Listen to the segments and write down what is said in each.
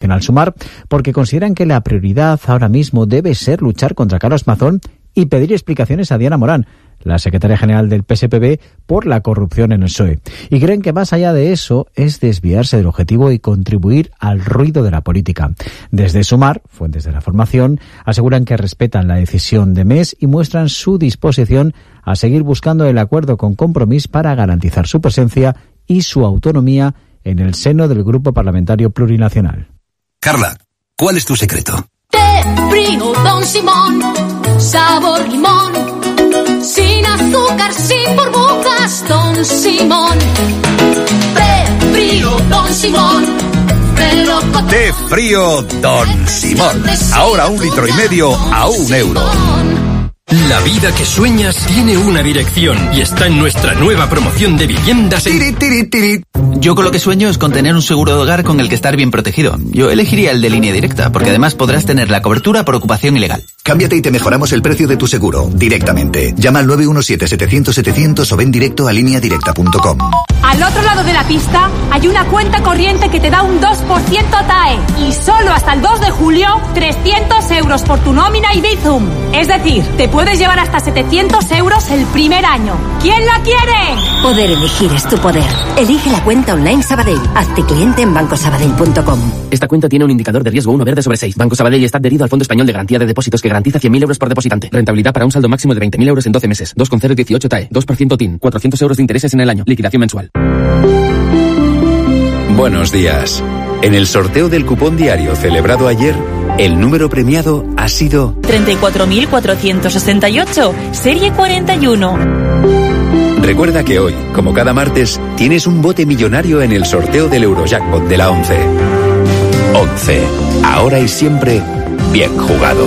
Nacional Sumar, porque consideran que la prioridad ahora mismo debe ser luchar contra Carlos Mazón y pedir explicaciones a Diana Morán, la secretaria general del PSPB, por la corrupción en el PSOE. Y creen que más allá de eso es desviarse del objetivo y contribuir al ruido de la política. Desde Sumar, fuentes de la formación, aseguran que respetan la decisión de MES y muestran su disposición a seguir buscando el acuerdo con Compromís para garantizar su presencia y su autonomía en el seno del Grupo Parlamentario Plurinacional. Carla, ¿cuál es tu secreto? Té frío Don Simón, sabor limón, sin azúcar, sin burbujas, Don Simón. Té frío Don Simón, melocotón. Té frío Don Simón. Ahora 1,5 litros a €1. La vida que sueñas tiene una dirección y está en nuestra nueva promoción de viviendas. Yo con lo que sueño es con tener un seguro de hogar con el que estar bien protegido. Yo elegiría el de Línea Directa, porque además podrás tener la cobertura por ocupación ilegal. Cámbiate y te mejoramos el precio de tu seguro directamente. Llama al 917-700-700 o ven directo a lineadirecta.com. Al otro lado de la pista hay una cuenta corriente que te da un 2% TAE y solo hasta el 2 de julio 300 euros por tu nómina y Bizum. Es decir, te puedes llevar hasta 700 euros el primer año. ¿Quién la quiere? Poder elegir es tu poder. Elige la cuenta online Sabadell. Hazte cliente en bancosabadell.com. Esta cuenta tiene un indicador de riesgo 1 verde sobre 6. Banco Sabadell está adherido al Fondo Español de Garantía de Depósitos que garantiza 100.000 euros por depositante. Rentabilidad para un saldo máximo de 20.000 euros en 12 meses. 2,018 TAE. 2% TIN. 400 euros de intereses en el año. Liquidación mensual. Buenos días. En el sorteo del cupón diario celebrado ayer, el número premiado ha sido 34.468, serie 41. Recuerda que hoy, como cada martes, tienes un bote millonario en el sorteo del Eurojackpot de la 11. 11. Ahora y siempre, bien jugado.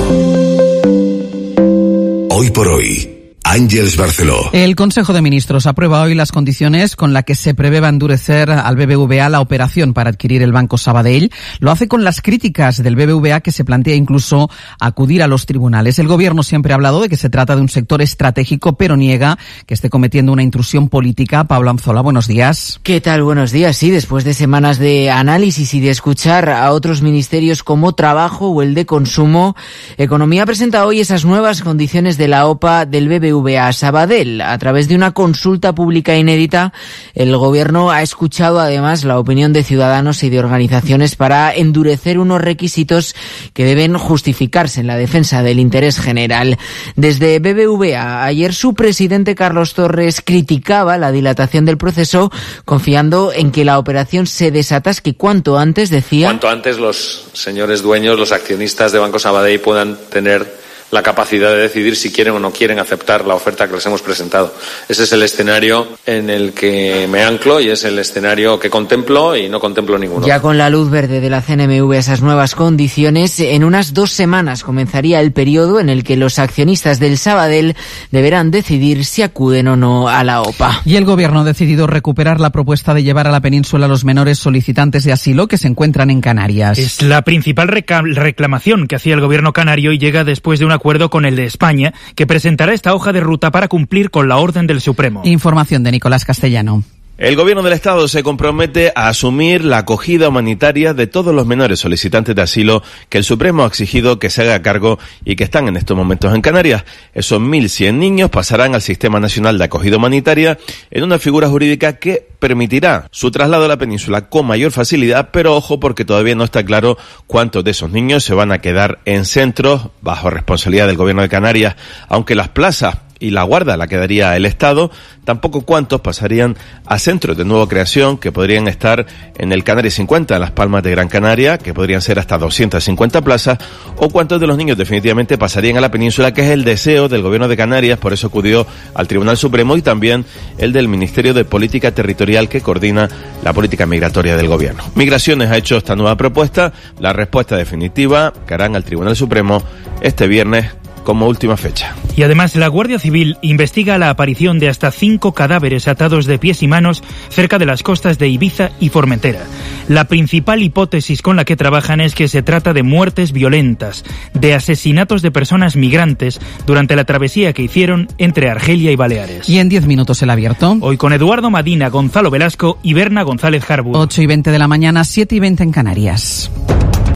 Hoy por hoy, Àngels Barceló. El Consejo de Ministros aprueba hoy las condiciones con las que se prevé endurecer al BBVA la operación para adquirir el Banco Sabadell. Lo hace con las críticas del BBVA, que se plantea incluso acudir a los tribunales. El Gobierno siempre ha hablado de que se trata de un sector estratégico, pero niega que esté cometiendo una intrusión política. Pablo Anzola, buenos días. ¿Qué tal? Buenos días. Sí, después de semanas de análisis y de escuchar a otros ministerios como Trabajo o el de Consumo, Economía presenta hoy esas nuevas condiciones de la OPA del BBVA a Sabadell. A través de una consulta pública inédita, el Gobierno ha escuchado además la opinión de ciudadanos y de organizaciones para endurecer unos requisitos que deben justificarse en la defensa del interés general. Desde BBVA, ayer su presidente Carlos Torres criticaba la dilatación del proceso, confiando en que la operación se desatasque cuanto antes, decía. Cuanto antes los señores dueños, los accionistas de Banco Sabadell puedan tener la capacidad de decidir si quieren o no quieren aceptar la oferta que les hemos presentado. Ese es el escenario en el que me anclo y es el escenario que contemplo y no contemplo ninguno. Ya con la luz verde de la CNMV a esas nuevas condiciones, en unas 2 semanas comenzaría el periodo en el que los accionistas del Sabadell deberán decidir si acuden o no a la OPA. Y el Gobierno ha decidido recuperar la propuesta de llevar a la península a los menores solicitantes de asilo que se encuentran en Canarias. Es la principal reclamación que hacía el Gobierno canario y llega después de un acuerdo con el de España, que presentará esta hoja de ruta para cumplir con la orden del Supremo. Información de Nicolás Castellano. El Gobierno del Estado se compromete a asumir la acogida humanitaria de todos los menores solicitantes de asilo que el Supremo ha exigido que se haga cargo y que están en estos momentos en Canarias. Esos 1.100 niños pasarán al Sistema Nacional de Acogida Humanitaria en una figura jurídica que permitirá su traslado a la península con mayor facilidad, pero ojo, porque todavía no está claro cuántos de esos niños se van a quedar en centros bajo responsabilidad del Gobierno de Canarias, aunque las plazas y la guarda la quedaría el Estado, tampoco cuántos pasarían a centros de nueva creación que podrían estar en el Canarias 50, en Las Palmas de Gran Canaria, que podrían ser hasta 250 plazas, o cuántos de los niños definitivamente pasarían a la península, que es el deseo del Gobierno de Canarias, por eso acudió al Tribunal Supremo, y también el del Ministerio de Política Territorial, que coordina la política migratoria del Gobierno. Migraciones ha hecho esta nueva propuesta, la respuesta definitiva que harán al Tribunal Supremo este viernes como última fecha. Y además la Guardia Civil investiga la aparición de hasta 5 cadáveres atados de pies y manos cerca de las costas de Ibiza y Formentera. La principal hipótesis con la que trabajan es que se trata de muertes violentas, de asesinatos de personas migrantes durante la travesía que hicieron entre Argelia y Baleares. Y en 10 minutos el abierto. Hoy con Eduardo Madina, Gonzalo Velasco y Berna González Harwood. 8:20 de la mañana, 7:20 en Canarias.